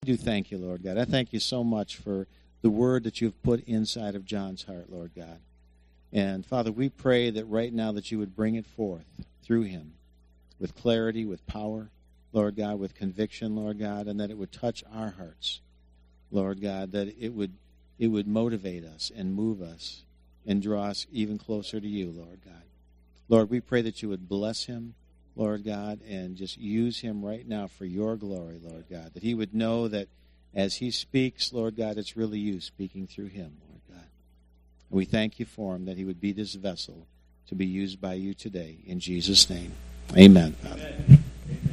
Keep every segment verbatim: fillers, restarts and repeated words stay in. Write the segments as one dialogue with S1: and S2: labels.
S1: do thank you, Lord God. I thank you so much for the word that you've put inside of John's heart, Lord God. And Father, we pray that right now that you would bring it forth through him with clarity, with power, Lord God, with conviction, Lord God, and that it would touch our hearts, Lord God, that it would it would motivate us and move us and draw us even closer to you, Lord God. Lord, we pray that you would bless him, Lord God, and just use him right now for your glory, Lord God, that he would know that as he speaks, Lord God, it's really you speaking through him, Lord God. And we thank you for him, that he would be this vessel to be used by you today. In Jesus' name, amen.
S2: Amen.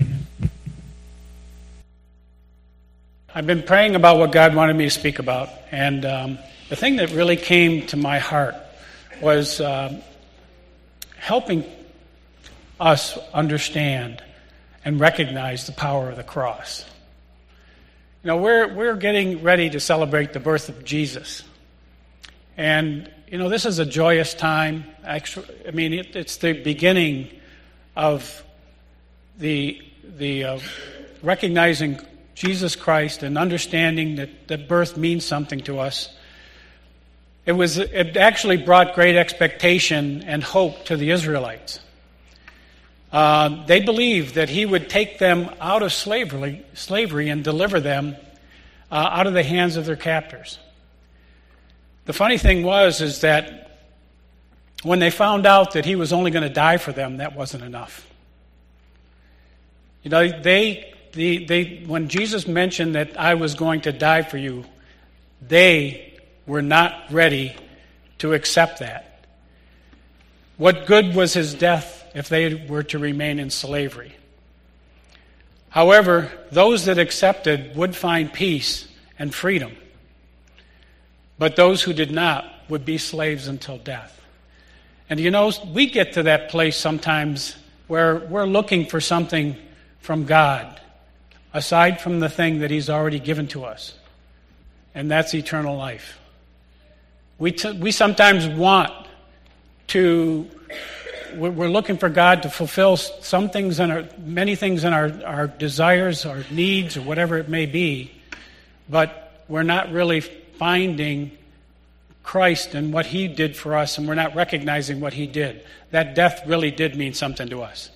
S2: I've been praying about what God wanted me to speak about, and um, the thing that really came to my heart was uh, helping us understand and recognize the power of the cross. You know, we're we're getting ready to celebrate the birth of Jesus, and you know, this is a joyous time. Actually, I mean, it, it's the beginning of the the uh, recognizing Jesus Christ and understanding that, that birth means something to us. It was it actually brought great expectation and hope to the Israelites. Uh, they believed that he would take them out of slavery, slavery and deliver them uh, out of the hands of their captors. The funny thing was is that when they found out that he was only going to die for them, that wasn't enough. You know, they, they, they, when Jesus mentioned that I was going to die for you, they were not ready to accept that. What good was his death if they were to remain in slavery? However, those that accepted would find peace and freedom. But those who did not would be slaves until death. And you know, we get to that place sometimes where we're looking for something from God, aside from the thing that he's already given to us. And that's eternal life. We, t- we sometimes want to... We're looking for God to fulfill some things in our, many things in our, our desires, our needs, or whatever it may be, but we're not really finding Christ and what he did for us, and we're not recognizing what he did. That death really did mean something to us.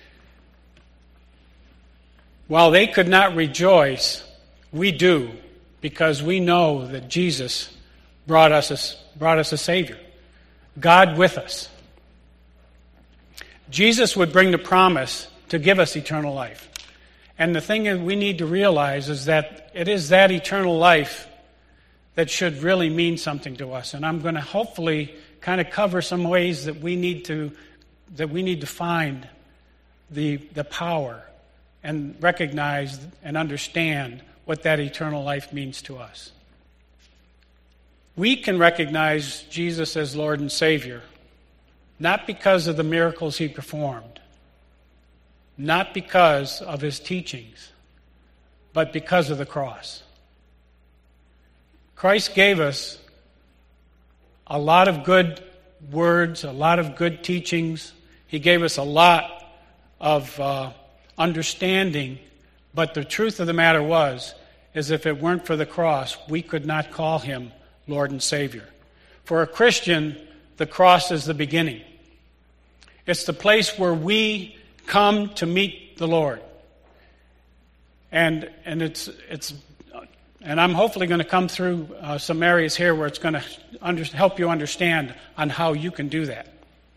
S2: While they could not rejoice, we do, because we know that Jesus brought us a, brought us a Savior, God with us. Jesus would bring the promise to give us eternal life. And the thing that we need to realize is that it is that eternal life that should really mean something to us. And I'm going to hopefully kind of cover some ways that we need to that we need to find the the power and recognize and understand what that eternal life means to us. We can recognize Jesus as Lord and Savior not because of the miracles he performed, not because of his teachings, but because of the cross. Christ gave us a lot of good words, a lot of good teachings. He gave us a lot of uh, understanding, but the truth of the matter was, is if it weren't for the cross, we could not call him Lord and Savior. For a Christian, the cross is the beginning. It's the place where we come to meet the Lord. And and it's it's and I'm hopefully going to come through uh, some areas here where it's going to under, help you understand on how you can do that.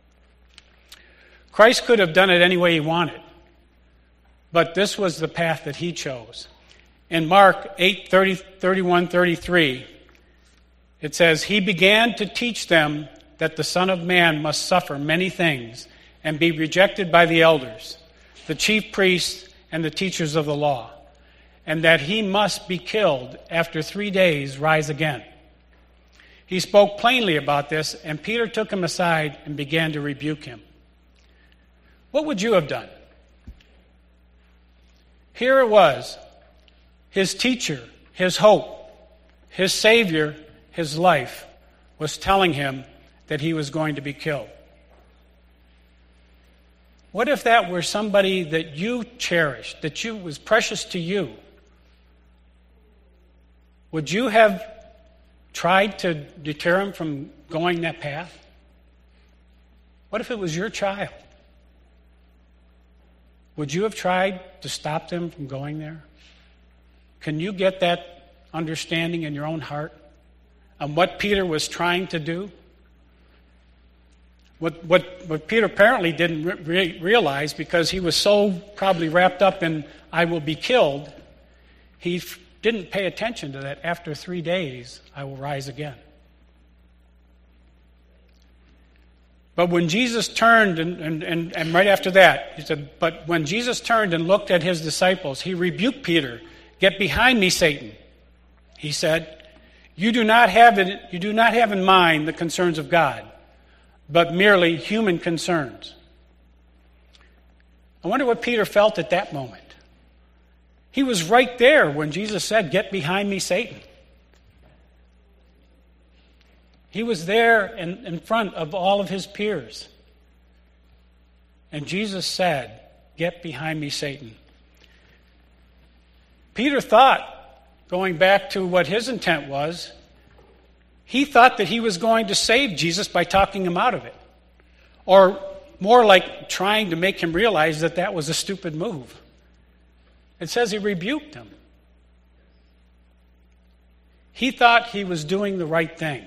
S2: Christ could have done it any way he wanted, but this was the path that he chose. In Mark eight, thirty, thirty-one, thirty-three, it says, he began to teach them that the Son of Man must suffer many things and be rejected by the elders, the chief priests, and the teachers of the law, and that he must be killed, after three days rise again. He spoke plainly about this, and Peter took him aside and began to rebuke him. What would you have done? Here it was, his teacher, his hope, his Savior, his life, was telling him that he was going to be killed. What if that were somebody that you cherished, that you was precious to you, would you have tried to deter him from going that path? What if it was your child? Would you have tried to stop them from going there? Can you get that understanding in your own heart on what Peter was trying to do? What, what, what Peter apparently didn't re- realize, because he was so probably wrapped up in, I will be killed, he f- didn't pay attention to that. After three days, I will rise again. But when Jesus turned, and, and, and, and right after that, he said, but when Jesus turned and looked at his disciples, he rebuked Peter. Get behind me, Satan, he said. You do not have it, you do not have in mind the concerns of God, but merely human concerns. I wonder what Peter felt at that moment. He was right there when Jesus said, get behind me, Satan. He was there in, in front of all of his peers. And Jesus said, get behind me, Satan. Peter thought, going back to what his intent was, he thought that he was going to save Jesus by talking him out of it. Or more like trying to make him realize that that was a stupid move. It says he rebuked him. He thought he was doing the right thing.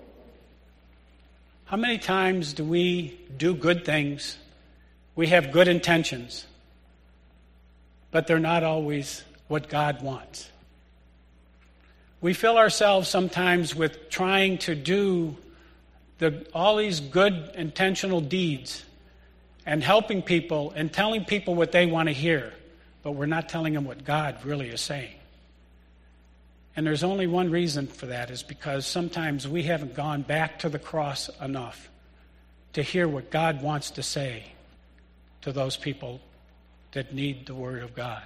S2: How many times do we do good things? We have good intentions, but they're not always what God wants. We fill ourselves sometimes with trying to do the, all these good intentional deeds and helping people and telling people what they want to hear, but we're not telling them what God really is saying. And there's only one reason for that, is because sometimes we haven't gone back to the cross enough to hear what God wants to say to those people that need the Word of God.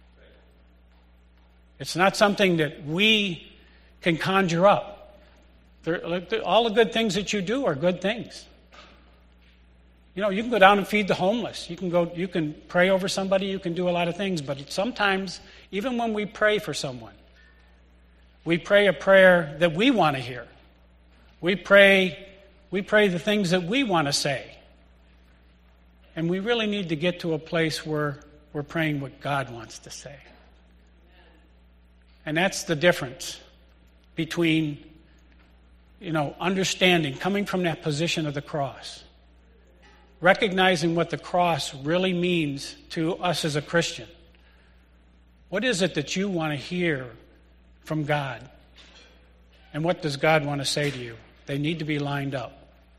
S2: It's not something that we can conjure up. They're, all the good things that you do are good things. You know, you can go down and feed the homeless. You can go, you can pray over somebody. You can do a lot of things. But sometimes, even when we pray for someone, we pray a prayer that we want to hear. We pray, we pray the things that we want to say. And we really need to get to a place where we're praying what God wants to say. And that's the difference between, you know, understanding, coming from that position of the cross, recognizing what the cross really means to us as a Christian. What is it that you want to hear from God? And what does God want to say to you? They need to be lined up.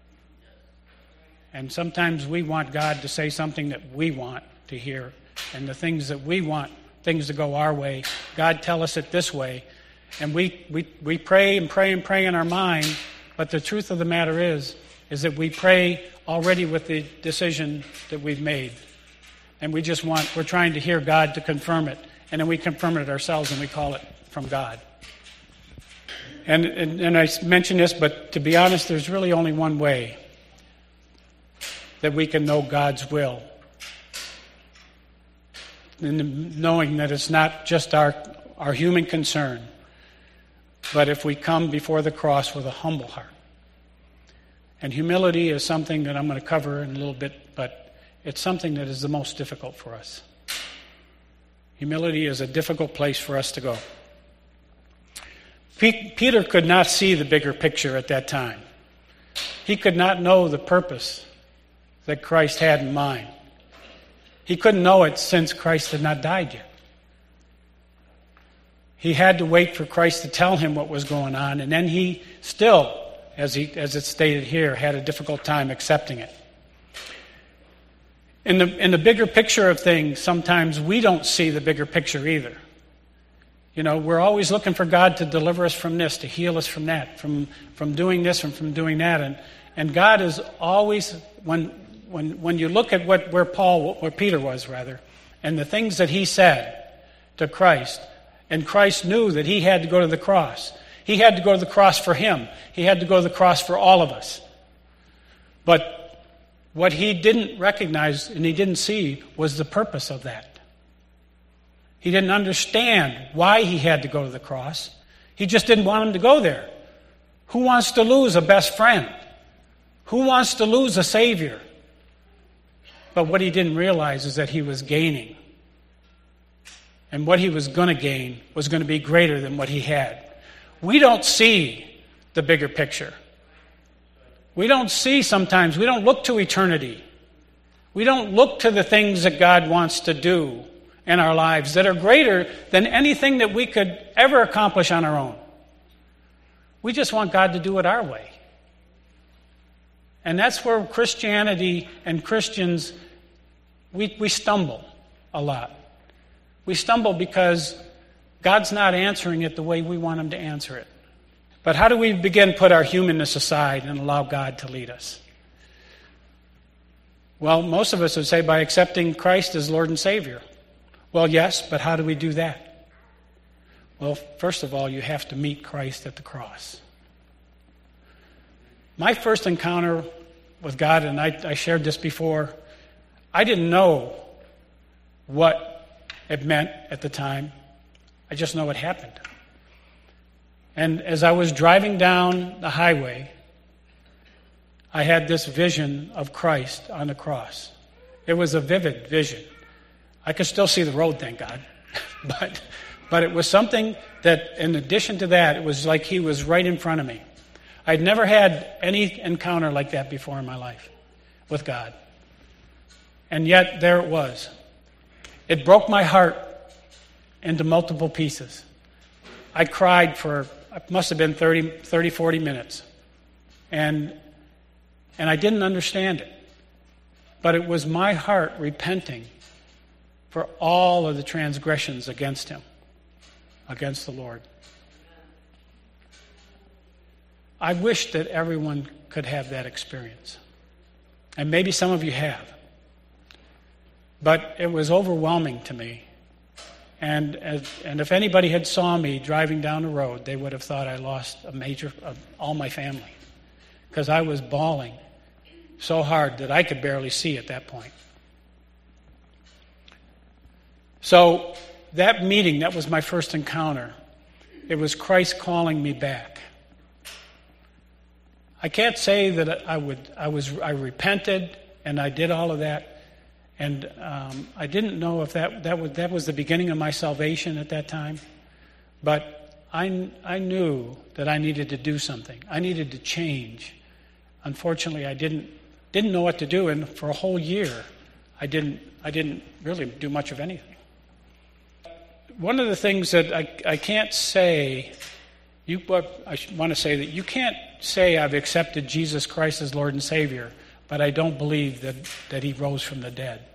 S2: And sometimes we want God to say something that we want to hear, and the things that we want, things to go our way, God tell us it this way. And we, we, we pray and pray and pray in our mind, but the truth of the matter is, is that we pray already with the decision that we've made. And we just want, we're trying to hear God to confirm it, and then we confirm it ourselves and we call it from God. And, and, and I mention this, but to be honest, there's really only one way that we can know God's will. And knowing that it's not just our, our human concern, but if we come before the cross with a humble heart. And humility is something that I'm going to cover in a little bit, but it's something that is the most difficult for us. Humility is a difficult place for us to go. Peter could not see the bigger picture at that time. He could not know the purpose that Christ had in mind. He couldn't know it since Christ had not died yet. He had to wait for Christ to tell him what was going on, and then he still, as he, as it's stated here, had a difficult time accepting it. In the, in the bigger picture of things, sometimes we don't see the bigger picture either. You know, we're always looking for God to deliver us from this, to heal us from that, from, from doing this and from doing that. And, and God is always, when, when, when you look at what, where Paul, where Peter was rather, and the things that he said to Christ, and Christ knew that he had to go to the cross. He had to go to the cross for him. He had to go to the cross for all of us. But what he didn't recognize and he didn't see was the purpose of that. He didn't understand why he had to go to the cross. He just didn't want him to go there. Who wants to lose a best friend? Who wants to lose a Savior? But what he didn't realize is that he was gaining. And what he was going to gain was going to be greater than what he had. We don't see the bigger picture. We don't see sometimes, we don't look to eternity. We don't look to the things that God wants to do in our lives that are greater than anything that we could ever accomplish on our own. We just want God to do it our way. And that's where Christianity and Christians, we, we stumble a lot. We stumble because God's not answering it the way we want him to answer it. But how do we begin to put our humanness aside and allow God to lead us? Well, most of us would say by accepting Christ as Lord and Savior. Well, yes, but how do we do that? Well, first of all, you have to meet Christ at the cross. My first encounter with God, and I, I shared this before, I didn't know what it meant at the time. I just know it happened. And as I was driving down the highway, I had this vision of Christ on the cross. It was a vivid vision. I could still see the road, thank God. but but it was something that, in addition to that, it was like he was right in front of me. I'd never had any encounter like that before in my life with God. And yet, there it was. It broke my heart into multiple pieces. I cried for, it must have been thirty, thirty, forty minutes. And, and I didn't understand it. But it was my heart repenting for all of the transgressions against him, against the Lord. I wish that everyone could have that experience. And maybe some of you have. But it was overwhelming to me. And and if anybody had saw me driving down the road, they would have thought I lost a major, uh, all my family. Because I was bawling so hard that I could barely see at that point. So that meeting, that was my first encounter. It was Christ calling me back. I can't say that I would. I was. I repented and I did all of that. And um, I didn't know if that, that, was, that was the beginning of my salvation at that time. But I, I knew that I needed to do something. I needed to change. Unfortunately, I didn't didn't know what to do. And for a whole year, I didn't I didn't really do much of anything. One of the things that I, I can't say, you, I want to say that you can't say I've accepted Jesus Christ as Lord and Savior, but I don't believe that, that he rose from the dead.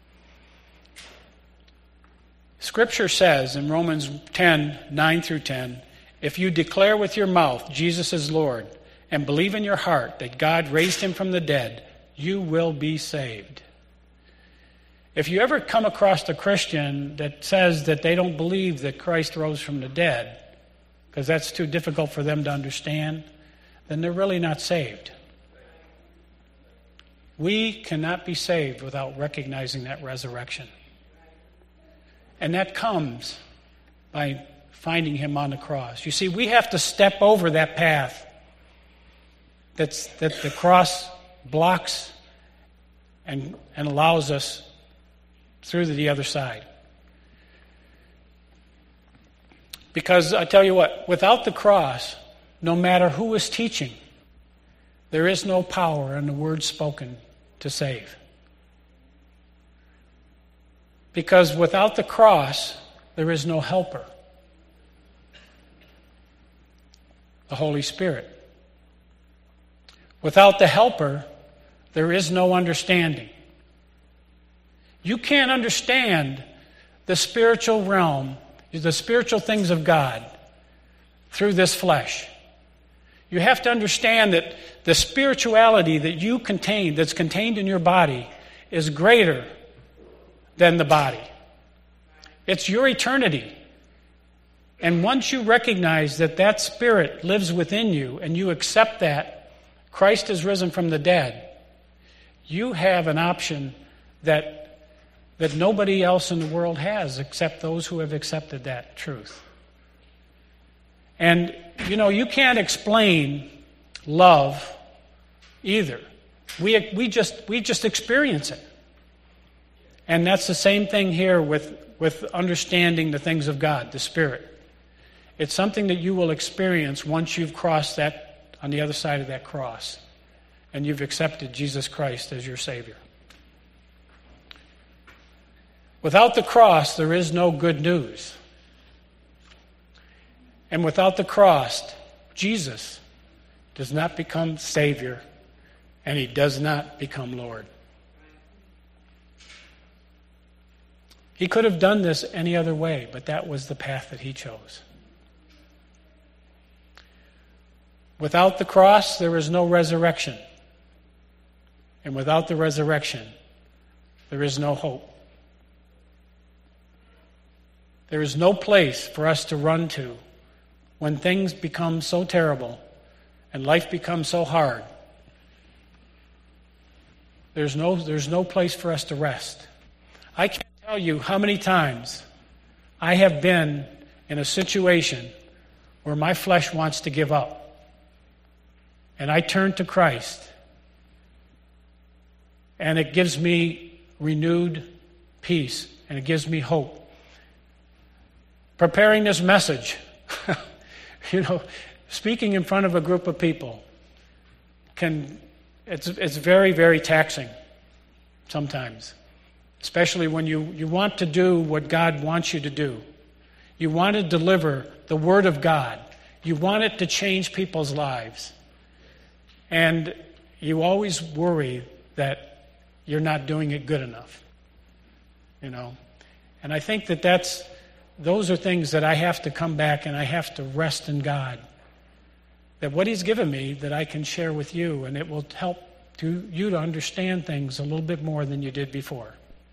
S2: Scripture says in Romans ten, nine through ten, if you declare with your mouth Jesus is Lord and believe in your heart that God raised him from the dead, you will be saved. If you ever come across a Christian that says that they don't believe that Christ rose from the dead, because that's too difficult for them to understand, then they're really not saved. We cannot be saved without recognizing that resurrection. And that comes by finding him on the cross. You see, we have to step over that path that's, that the cross blocks and, and allows us through to the other side. Because I tell you what, without the cross, no matter who is teaching, there is no power in the word spoken to save. Because without the cross, there is no helper. The Holy Spirit. Without the helper, there is no understanding. You can't understand the spiritual realm, the spiritual things of God, through this flesh. You have to understand that the spirituality that you contain, that's contained in your body, is greater than the body. It's your eternity. And once you recognize that that spirit lives within you and you accept that Christ has risen from the dead, you have an option that that nobody else in the world has except those who have accepted that truth. And, you know, you can't explain love either. We, we, just, we just experience it. And that's the same thing here with, with understanding the things of God, the Spirit. It's something that you will experience once you've crossed that, on the other side of that cross, and you've accepted Jesus Christ as your Savior. Without the cross, there is no good news. And without the cross, Jesus does not become Savior, and He does not become Lord. He could have done this any other way, but that was the path that He chose. Without the cross, there is no resurrection. And without the resurrection, there is no hope. There is no place for us to run to when things become so terrible and life becomes so hard. There's no, there's no place for us to rest. I can't tell you how many times I have been in a situation where my flesh wants to give up. And I turn to Christ, and it gives me renewed peace, and it gives me hope. Preparing this message, you know, speaking in front of a group of people, can it's it's very, very taxing sometimes, especially when you, you want to do what God wants you to do. You want to deliver the Word of God. You want it to change people's lives. And you always worry that you're not doing it good enough, you know. And I think that that's, those are things that I have to come back and I have to rest in God. That what He's given me, that I can share with you, and it will help to, you to understand things a little bit more than you did before.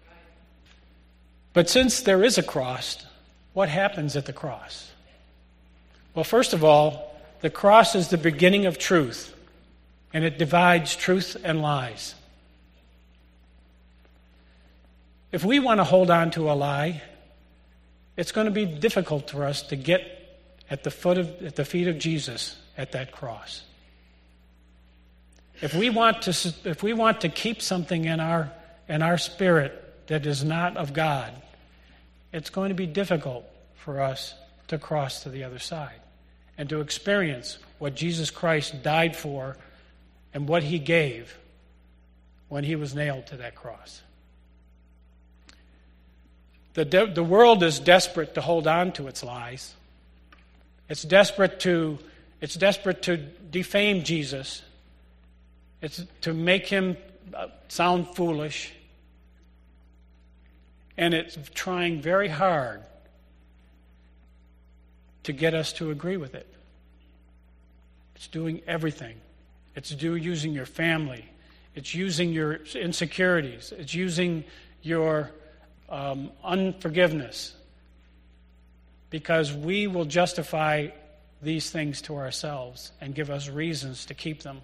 S2: But since there is a cross, what happens at the cross? Well, first of all, the cross is the beginning of truth. And it divides truth and lies. If we want to hold on to a lie, it's going to be difficult for us to get at the foot of at the feet of Jesus at that cross. If we want to if we want to keep something in our in our spirit that is not of God, it's going to be difficult for us to cross to the other side and to experience what Jesus Christ died for and what He gave when He was nailed to that cross. The, de- the world is desperate to hold on to its lies. It's desperate to, it's desperate to defame Jesus. It's to make Him sound foolish. And it's trying very hard to get us to agree with it. It's doing everything. It's do, using your family. It's using your insecurities. It's using your um, unforgiveness. Because we will justify these things to ourselves and give us reasons to keep them.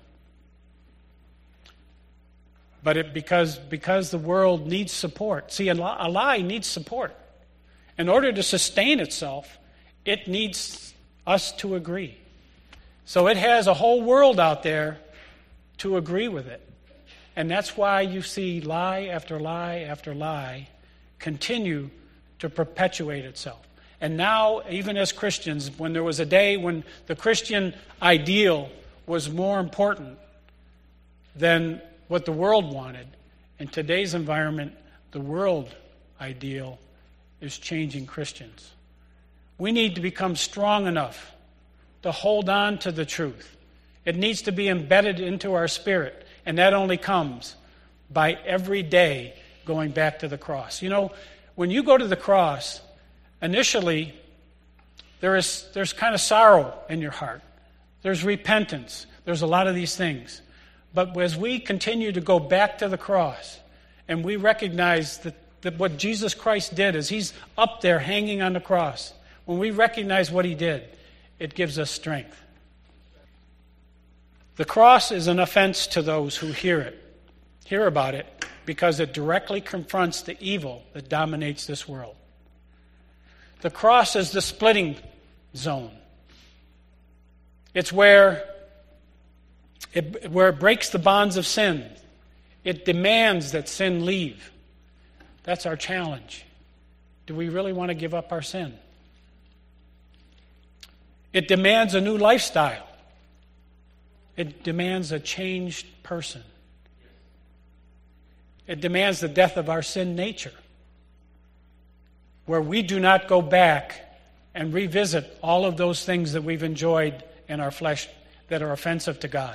S2: But it, because, because the world needs support. See, a lie, a lie needs support. In order to sustain itself, it needs us to agree. So it has a whole world out there to agree with it. And that's why you see lie after lie after lie continue to perpetuate itself. And now, even as Christians, when there was a day when the Christian ideal was more important than what the world wanted, in today's environment, the world ideal is changing Christians. We need to become strong enough to hold on to the truth. It needs to be embedded into our spirit, and that only comes by every day going back to the cross. You know, when you go to the cross, initially, there is there's kind of sorrow in your heart. There's repentance. There's a lot of these things. But as we continue to go back to the cross, and we recognize that, that what Jesus Christ did is He's up there hanging on the cross. When we recognize what He did, it gives us strength. The cross is an offense to those who hear it, hear about it, because it directly confronts the evil that dominates this world. The cross is the splitting zone. It's where it, where it breaks the bonds of sin. It demands that sin leave. That's our challenge. Do we really want to give up our sin? It demands a new lifestyle. It demands a changed person. It demands the death of our sin nature, where we do not go back and revisit all of those things that we've enjoyed in our flesh that are offensive to God.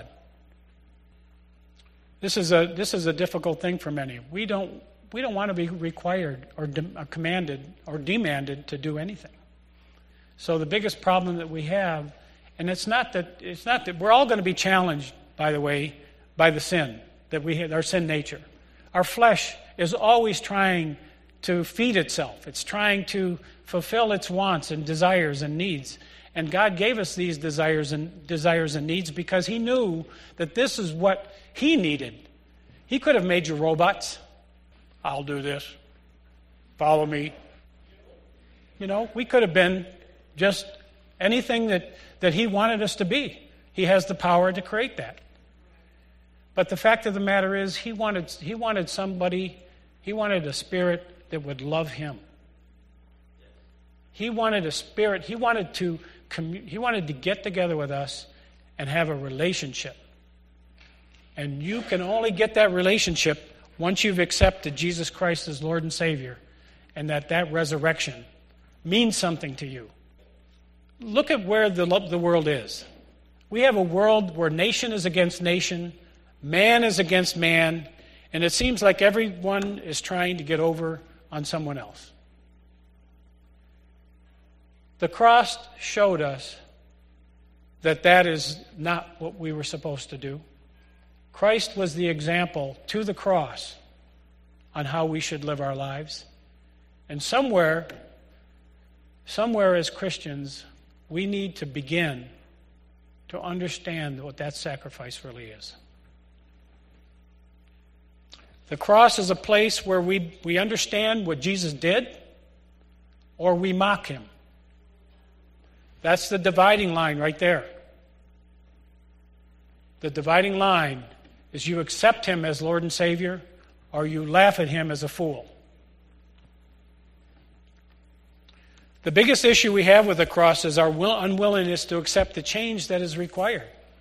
S2: This is a this is a difficult thing for many. We don't we don't want to be required or de- commanded or demanded to do anything. So the biggest problem that we have, and it's not that it's not that we're all going to be challenged, by the way, by the sin that we have, our sin nature. Our flesh is always trying to feed itself. It's trying to fulfill its wants and desires and needs. And God gave us these desires and desires and needs because He knew that this is what He needed. He could have made you robots. I'll do this. Follow me. You know, we could have been just anything that, that He wanted us to be. He has the power to create that. But the fact of the matter is, He wanted He wanted somebody, He wanted a spirit that would love Him. He wanted a spirit, He wanted to He wanted to get together with us and have a relationship. And you can only get that relationship once you've accepted Jesus Christ as Lord and Savior, and that that resurrection means something to you. Look at where the, the world is. We have a world where nation is against nation, man is against man, and it seems like everyone is trying to get over on someone else. The cross showed us that that is not what we were supposed to do. Christ was the example to the cross on how we should live our lives. And somewhere, somewhere as Christians, we need to begin to understand what that sacrifice really is. The cross is a place where we, we understand what Jesus did, or we mock Him. That's the dividing line right there. The dividing line is you accept Him as Lord and Savior, or you laugh at Him as a fool. The biggest issue we have with the cross is our will, unwillingness to accept the change that is required.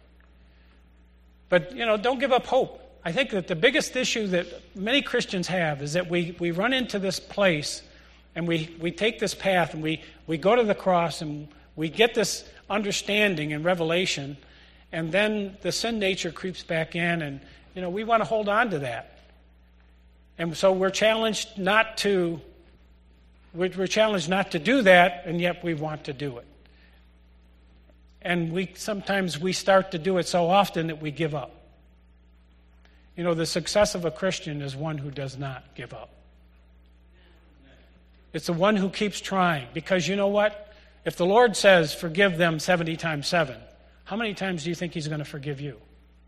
S2: But, you know, don't give up hope. I think that the biggest issue that many Christians have is that we, we run into this place and we, we take this path and we, we go to the cross and we get this understanding and revelation, and then the sin nature creeps back in, and, you know, we want to hold on to that. And so we're challenged not to we're challenged not to do that, and yet we want to do it. And we sometimes we start to do it so often that we give up. You know, the success of a Christian is one who does not give up. It's the one who keeps trying, because you know what? If the Lord says, forgive them seventy times seven, how many times do you think He's going to forgive you?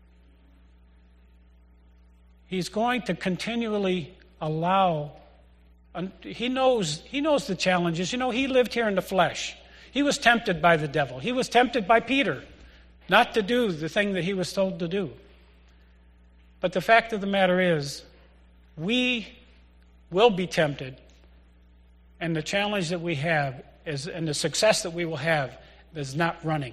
S2: He's going to continually allow. He knows, he knows the challenges. You know, He lived here in the flesh. He was tempted by the devil. He was tempted by Peter not to do the thing that he was told to do. But the fact of the matter is, we will be tempted, and the challenge that we have is, and the success that we will have is not running.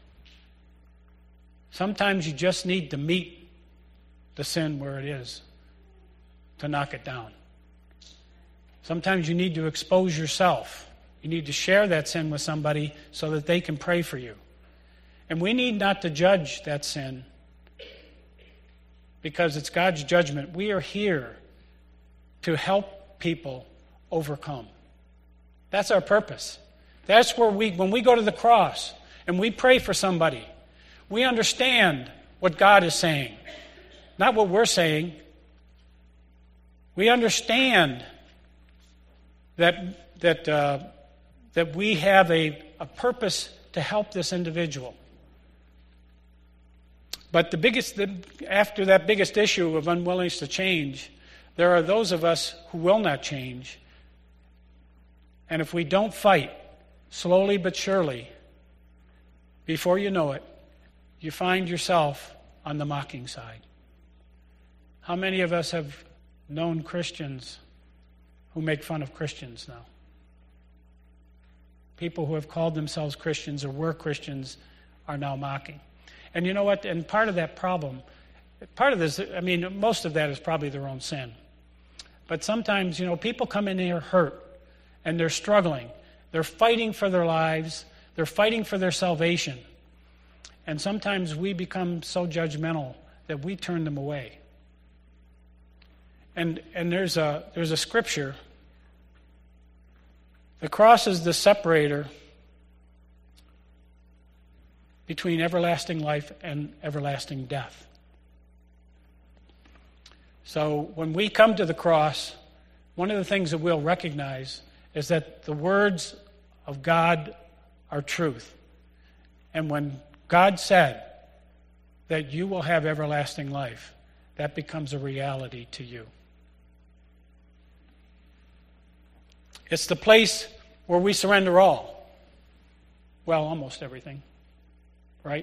S2: Sometimes you just need to meet the sin where it is to knock it down. Sometimes you need to expose yourself. You need to share that sin with somebody so that they can pray for you. And we need not to judge that sin, because it's God's judgment. We are here to help people overcome. That's our purpose. That's where we, when we go to the cross and we pray for somebody, we understand what God is saying, not what we're saying. We understand that that uh, that we have a, a purpose to help this individual. But the biggest, the, after that biggest issue of unwillingness to change, there are those of us who will not change. And if we don't fight, slowly but surely, before you know it, you find yourself on the mocking side. How many of us have known Christians who make fun of Christians now? People who have called themselves Christians or were Christians are now mocking. And you know what? And part of that problem, part of this, I mean, most of that is probably their own sin. But sometimes, you know, people come in here hurt, and they're struggling. They're fighting for their lives. They're fighting for their salvation. And sometimes we become so judgmental that we turn them away. And and there's a there's a scripture. The cross is the separator between everlasting life and everlasting death. So when we come to the cross, one of the things that we'll recognize is that the words of God are truth. And when God said that you will have everlasting life, that becomes a reality to you. It's the place where we surrender all. Well, almost everything. Right?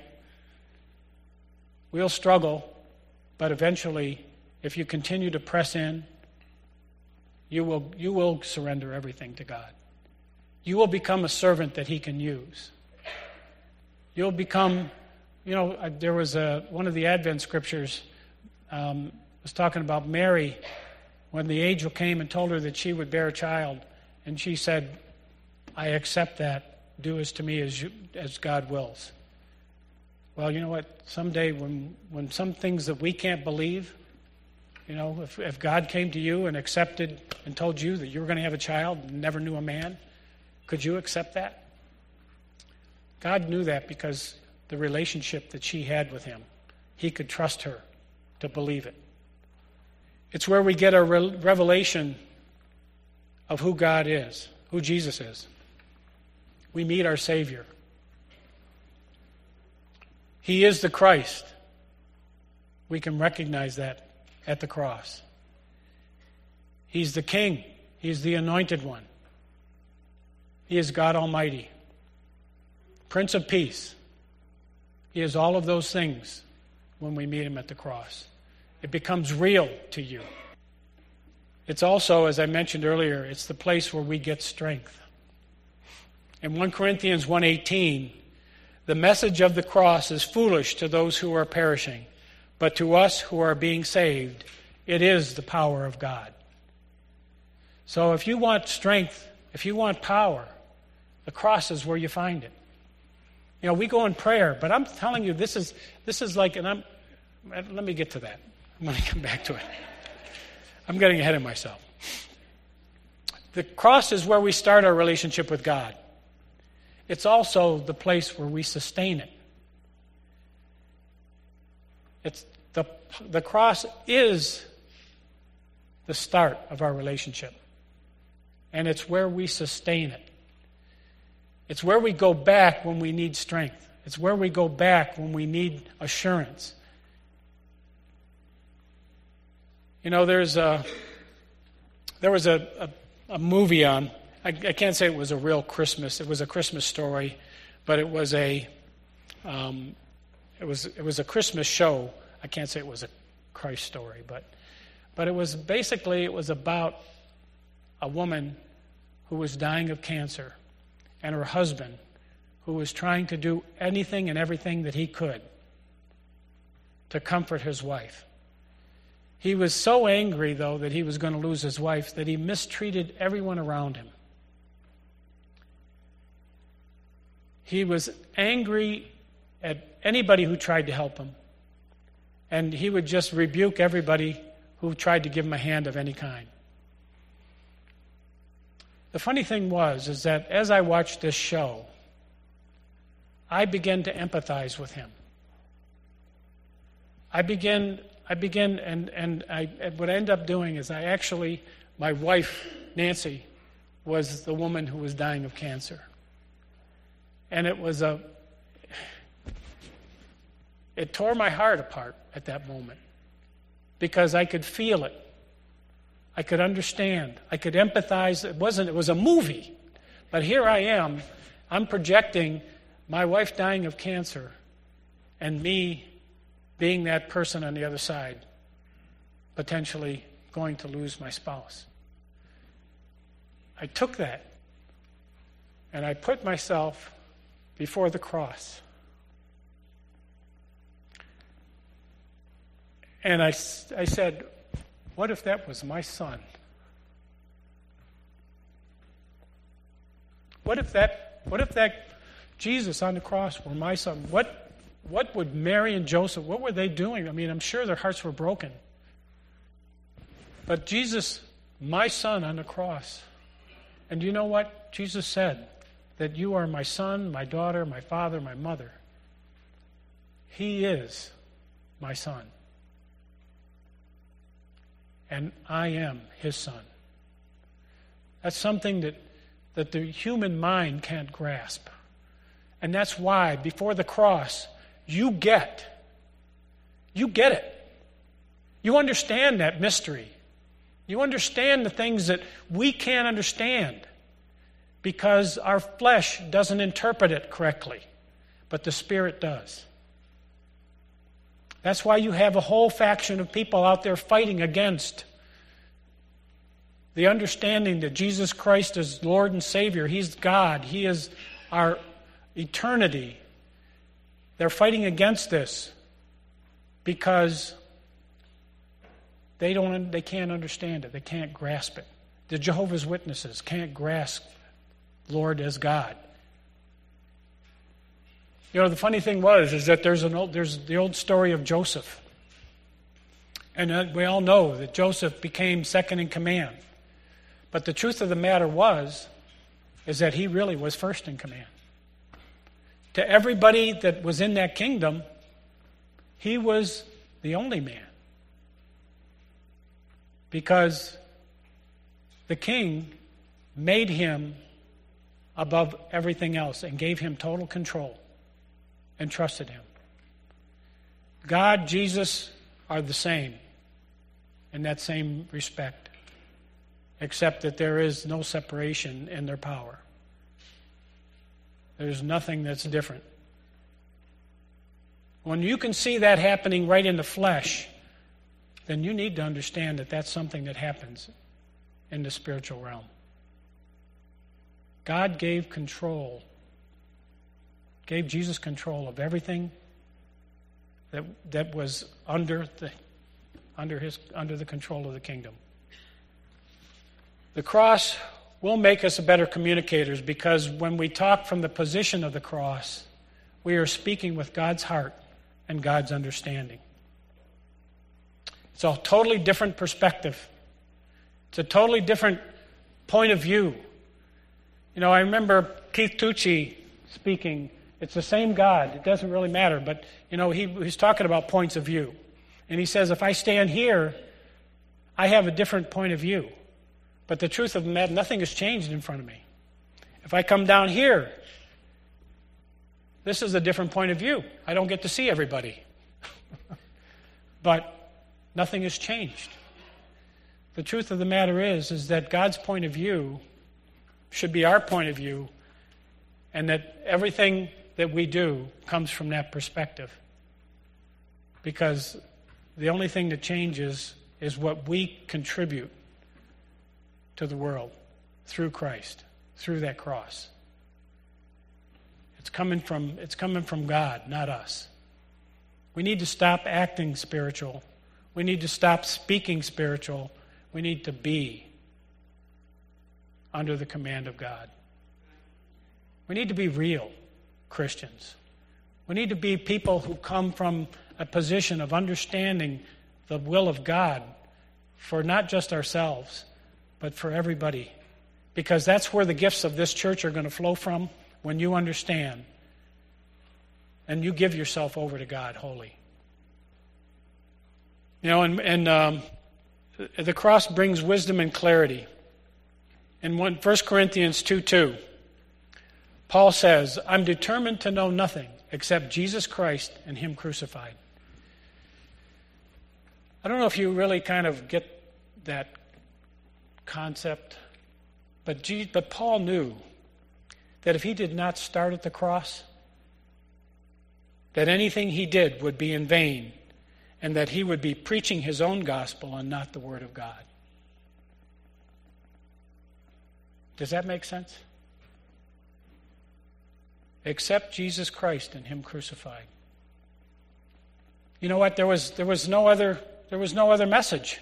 S2: We'll struggle, but eventually, if you continue to press in, you will you will surrender everything to God. You will become a servant that He can use. You'll become, you know, there was a one of the Advent scriptures um, was talking about Mary when the angel came and told her that she would bear a child, and she said, "I accept that. Do as to me as you, as God wills." Well, you know what? Someday when when some things that we can't believe, you know, if, if God came to you and accepted and told you that you were going to have a child and never knew a man, could you accept that? God knew that because the relationship that she had with Him, He could trust her to believe it. It's where we get our re- revelation of who God is, who Jesus is. We meet our Savior. He is the Christ. We can recognize that at the cross. He's the King. He's the Anointed One. He is God Almighty. Prince of Peace. He is all of those things when we meet Him at the cross. It becomes real to you. It's also, as I mentioned earlier, it's the place where we get strength. In First Corinthians one eighteen, the message of the cross is foolish to those who are perishing, but to us who are being saved, it is the power of God. So if you want strength, if you want power, the cross is where you find it. You know, we go in prayer, but I'm telling you, this is this is like, and I'm, let me get to that. I'm going to come back to it. I'm getting ahead of myself. The cross is where we start our relationship with God. It's also the place where we sustain it. It's the, the cross is the start of our relationship. And it's where we sustain it. It's where we go back when we need strength. It's where we go back when we need assurance. You know, there's a, there was a, a, a movie on, I, I can't say it was a real Christmas, it was a Christmas story, but it was a, um, it was it was a Christmas show. I can't say it was a Christ story, but but it was basically, it was about a woman who was dying of cancer and her husband who was trying to do anything and everything that he could to comfort his wife. He was so angry, though, that he was going to lose his wife that he mistreated everyone around him. He was angry at anybody who tried to help him, and he would just rebuke everybody who tried to give him a hand of any kind. The funny thing was, is that as I watched this show, I began to empathize with him. I began, I began, and and I and what I ended up doing is I actually, my wife Nancy, was the woman who was dying of cancer, and it was a, it tore my heart apart at that moment, because I could feel it. I could understand. I could empathize. It wasn't, it was a movie. But here I am. I'm projecting my wife dying of cancer. and me being that person on the other side, potentially going to lose my spouse. I took that and I put myself before the cross. And I, I said, what if that was my son? What if that, what if that Jesus on the cross were my son? What, what would Mary and Joseph, what were they doing? I mean, I'm sure their hearts were broken. But Jesus, my son on the cross. And you know what? Jesus said that you are my son, my daughter, my father, my mother. He is my son. And I am his son. That's something that, that the human mind can't grasp. And that's why, before the cross, you get, you get it. You understand that mystery. You understand the things that we can't understand because our flesh doesn't interpret it correctly, but the Spirit does. That's why you have a whole faction of people out there fighting against the understanding that Jesus Christ is Lord and Savior. He's God. He is our eternity. They're fighting against this because they don't. They can't understand it. They can't grasp it. The Jehovah's Witnesses can't grasp Lord as God. You know, the funny thing was is that there's an old, there's the old story of Joseph, and uh, we all know that Joseph became second in command. But the truth of the matter was, is that he really was first in command. To everybody that was in that kingdom, he was the only man. Because the king made him above everything else and gave him total control and trusted him. God, Jesus are the same in that same respect, except that there is no separation in their power. There's nothing that's different. When you can see that happening right in the flesh, then you need to understand that that's something that happens in the spiritual realm. God gave control, gave Jesus control of everything that that was under the under his under the control of the kingdom. The cross will make us better communicators because when we talk from the position of the cross, we are speaking with God's heart and God's understanding. It's a totally different perspective. It's a totally different point of view. You know, I remember Keith Tucci speaking. It's the same God. It doesn't really matter. But, you know, he, he's talking about points of view. And he says, if I stand here, I have a different point of view. But the truth of the matter, nothing has changed in front of me. If I come down here, this is a different point of view. I don't get to see everybody. But nothing has changed. The truth of the matter is, is that God's point of view should be our point of view, and that everything that we do comes from that perspective. Because the only thing that changes is what we contribute to the world through Christ, through that cross. It's coming from, it's coming from God, not us. We need to stop acting spiritual. We need to stop speaking spiritual. We need to be under the command of God. We need to be real Christians. We need to be people who come from a position of understanding the will of God for not just ourselves, but for everybody. Because that's where the gifts of this church are going to flow from, when you understand and you give yourself over to God wholly. You know, and, and um, the cross brings wisdom and clarity. In First Corinthians two two, Paul says, I'm determined to know nothing except Jesus Christ and Him crucified. I don't know if you really kind of get that concept, but, Jesus, but Paul knew that if he did not start at the cross, that anything he did would be in vain, and that he would be preaching his own gospel and not the Word of God. Does that make sense? Accept Jesus Christ and him crucified. You know what? There was there was no other there was no other message.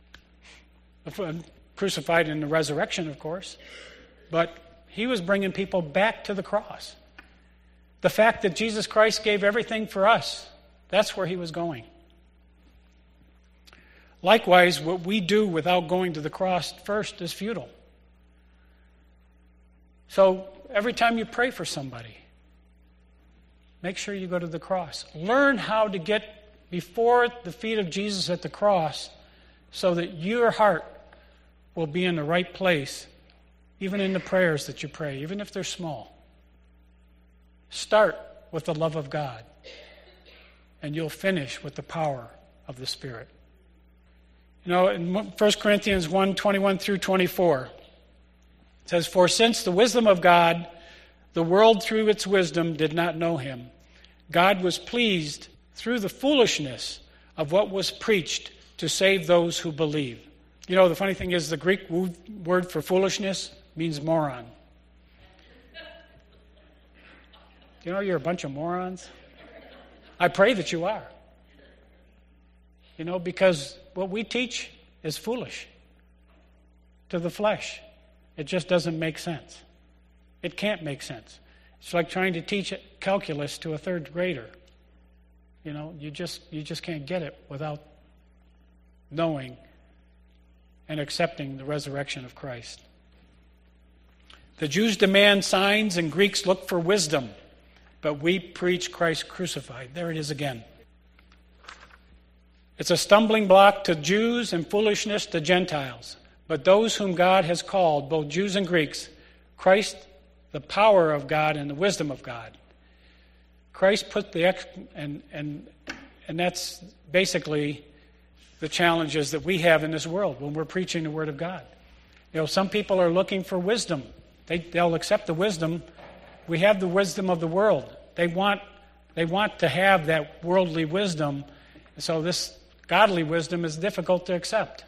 S2: Crucified in the resurrection, of course, but he was bringing people back to the cross. The fact that Jesus Christ gave everything for us, that's where he was going. Likewise, what we do without going to the cross first is futile. So every time you pray for somebody, make sure you go to the cross. Learn how to get before the feet of Jesus at the cross so that your heart will be in the right place, even in the prayers that you pray, even if they're small. Start with the love of God, and you'll finish with the power of the Spirit. You know, in First Corinthians one, twenty-one through twenty-four, it says, "For since the wisdom of God, the world through its wisdom did not know him, God was pleased through the foolishness of what was preached to save those who believe." You know, the funny thing is the Greek word for foolishness means moron. You know, you're a bunch of morons. I pray that you are. You know, because what we teach is foolish to the flesh. It just doesn't make sense. It can't make sense. It's like trying to teach calculus to a third grader. You know, you just you just can't get it without knowing and accepting the resurrection of Christ. The Jews demand signs and Greeks look for wisdom, but we preach Christ crucified. There it is again. It's a stumbling block to Jews and foolishness to Gentiles, but those whom God has called, both Jews and Greeks, Christ, the power of God and the wisdom of God. Christ put the ex- and and and that's basically the challenges that we have in this world when we're preaching the Word of God. You know, some people are looking for wisdom. They they'll accept the wisdom. We have the wisdom of the world. They want they want to have that worldly wisdom, so this godly wisdom is difficult to accept.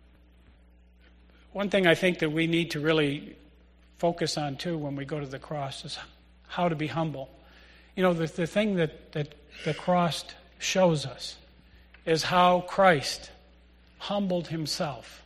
S2: One thing I think that we need to really focus on too when we go to the cross is how to be humble. You know, the, the thing that, that the cross shows us is how Christ humbled himself.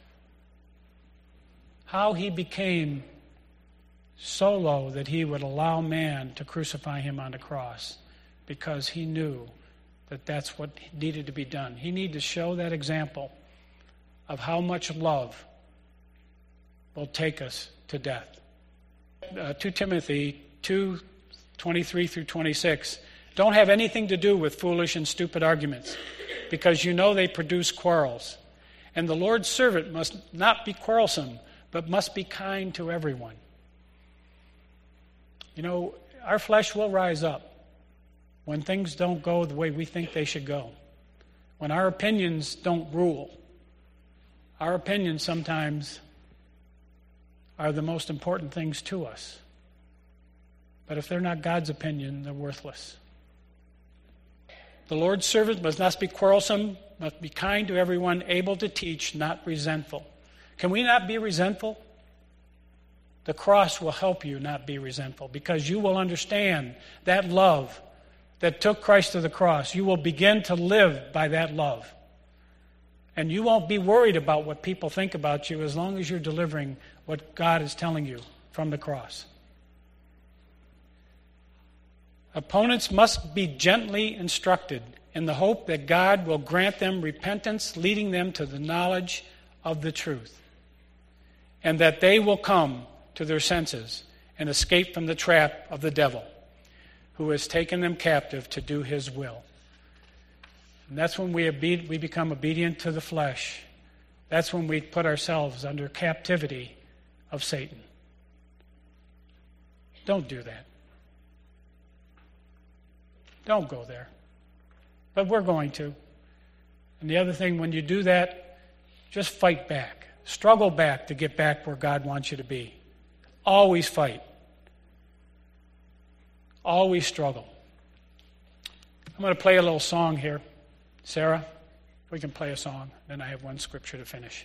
S2: How he became so low that he would allow man to crucify him on the cross because he knew that that's what needed to be done. He needed to show that example of how much love will take us to death. Uh, Second Timothy two, twenty-three through twenty-six, don't have anything to do with foolish and stupid arguments, because you know they produce quarrels. And the Lord's servant must not be quarrelsome, but must be kind to everyone. You know, our flesh will rise up when things don't go the way we think they should go. When our opinions don't rule. Our opinions sometimes are the most important things to us. But if they're not God's opinion, they're worthless. The Lord's servant must not be quarrelsome, must be kind to everyone, able to teach, not resentful. Can we not be resentful? The cross will help you not be resentful, because you will understand that love that took Christ to the cross. You will begin to live by that love. And you won't be worried about what people think about you as long as you're delivering what God is telling you from the cross. Opponents must be gently instructed in the hope that God will grant them repentance, leading them to the knowledge of the truth, and that they will come to their senses and escape from the trap of the devil, who has taken them captive to do his will. And that's when we, obe- we become obedient to the flesh. That's when we put ourselves under captivity of Satan. Don't do that. Don't go there. But we're going to. And the other thing, when you do that, just fight back. Struggle back to get back where God wants you to be. Always fight. Always struggle. I'm going to play a little song here. Sarah, we can play a song. Then I have one scripture to finish.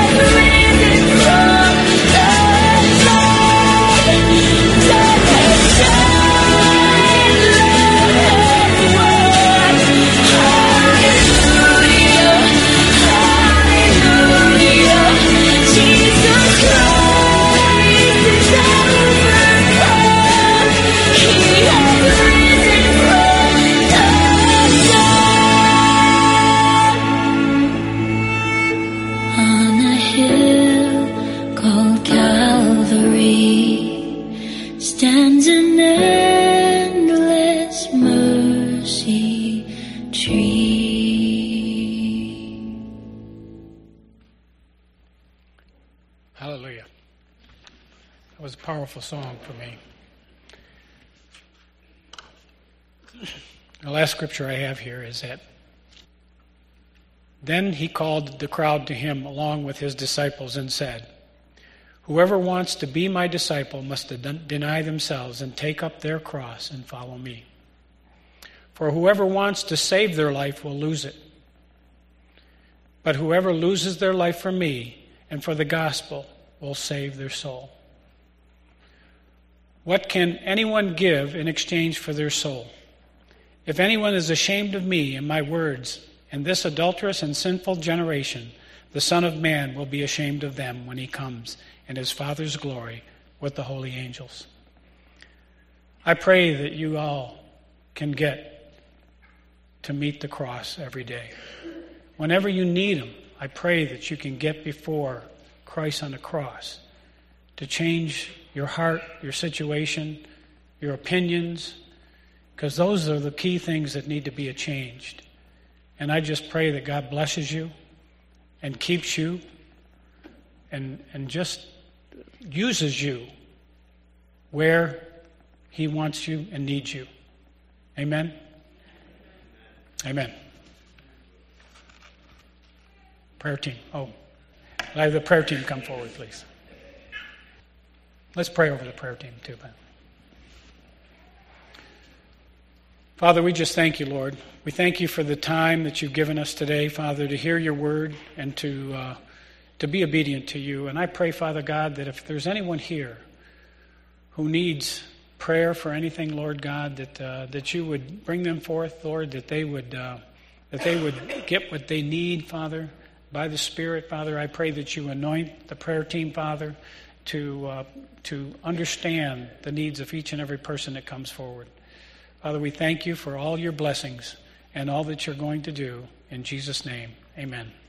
S3: He has risen from the dead.
S2: was a powerful song for me. The last scripture I have here is that then he called the crowd to him along with his disciples and said, "Whoever wants to be my disciple must deny themselves and take up their cross and follow me. For whoever wants to save their life will lose it. But whoever loses their life for me and for the gospel will save their soul. What can anyone give in exchange for their soul? If anyone is ashamed of me and my words in this adulterous and sinful generation, the Son of Man will be ashamed of them when he comes in his Father's glory with the holy angels." I pray that you all can get to meet the cross every day. Whenever you need him, I pray that you can get before Christ on the cross to change your heart, your situation, your opinions, because those are the key things that need to be changed. And I just pray that God blesses you and keeps you and, and just uses you where he wants you and needs you. Amen? Amen. Prayer team. Oh, I'll have the prayer team come forward, please. Let's pray over the prayer team too, Ben. Father, we just thank you, Lord. We thank you for the time that you've given us today, Father, to hear your word and to uh, to be obedient to you. And I pray, Father God, that if there's anyone here who needs prayer for anything, Lord God, that uh, that you would bring them forth, Lord, that they would uh, that they would get what they need, Father, by the Spirit, Father. I pray that you anoint the prayer team, Father, to uh, to understand the needs of each and every person that comes forward. Father, we thank you for all your blessings and all that you're going to do. In Jesus' name, amen.